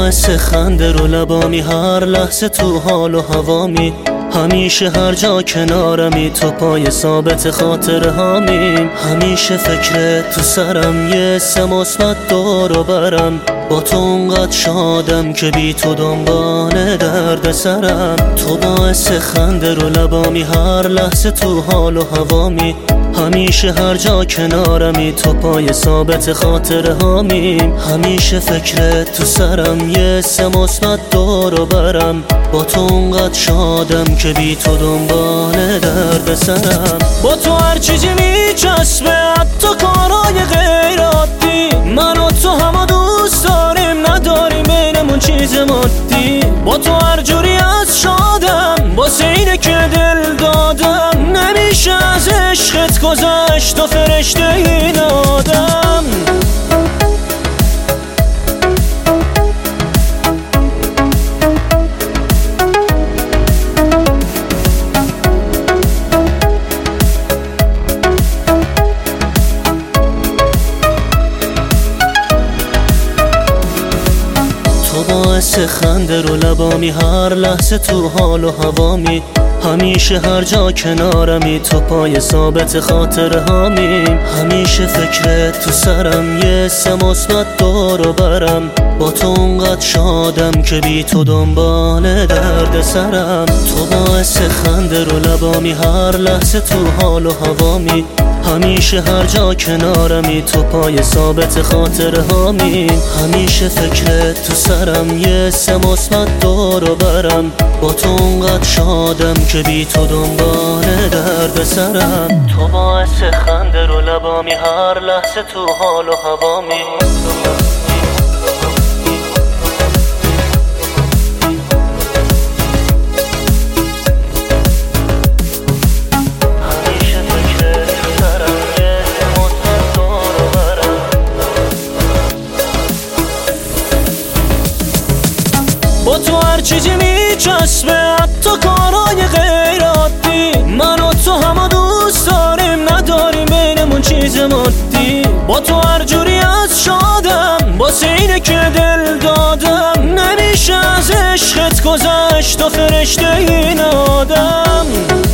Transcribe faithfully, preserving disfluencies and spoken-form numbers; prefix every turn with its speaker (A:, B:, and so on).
A: باعث خنده رو لبامی، هر لحظه تو حال و هوامی، همیشه هر جا کنارمی، تو پای ثابت خاطر هامیم. همیشه فکرت تو سرم، یه سه مثبت دور و برم، با تو اونقدر شادم که بی تو دنبال درد سرم. تو باعث خنده رو لبامی، هر لحظه تو حال و هوامی، همیشه هر جا کنارمی، تو پای ثابت خاطر هامیم. همیشه فکرت تو سرم، یه سه مثبت دور و برم، با تو اونقدر شادم که بی تو دنبال درد سرم. با تو هر چیزی میچسبه، حتی کارهای غیر عادی، من و تو همه دوست داریم، نداریم بینمون چیز مادی. با تو هر جوری از شادم، واسه اینه که دل دادم، نمیشه از عشقت گذشت تو فرشته این آدم. تو باعث خنده رو لبامی، هر لحظه تو حال و هوامی، همیشه هر جا کنارمی، تو پای ثابت خاطر هامیم. همیشه فکرت تو سرم، یه سه مثبت دور و برم، با تو اونقدر شادم که بی تو دنبال درد سرم. تو باعث خنده رو لبامی، هر لحظه تو حال و هوامی، همیشه هر جا کنارمی، تو پای ثابت خاطر هامیم. همیشه فکرت تو سرم، یه سه مثبت دور و برم، با تو اونقدر شادم که بی تو دنبال درد سرم. تو باعث خنده رو لبامی، هر لحظه تو حال و هوامی، با تو هر چیزی میچسبه، حتی کارهای غیر عادی، من و تو همه دوست داریم، نداریم بینمون چیز مادی. با تو هر جوری از شادم، واسه اینه که دل دادم، نمیشه از عشقت گذشت تو فرشته این آدم.